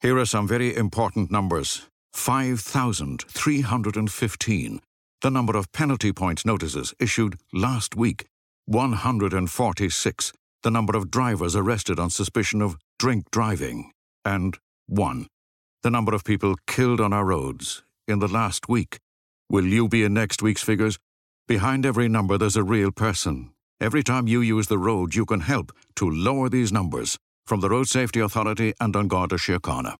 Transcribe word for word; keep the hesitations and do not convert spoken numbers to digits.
Here are some very important numbers. five thousand three hundred fifteen, the number of penalty point notices issued last week. one hundred forty-six, the number of drivers arrested on suspicion of drink driving. And one, the number of people killed on our roads in the last week. Will you be in next week's figures? Behind every number there's a real person. Every time you use the road, you can help to lower these numbers. From the Road Safety Authority and An Garda Síochána.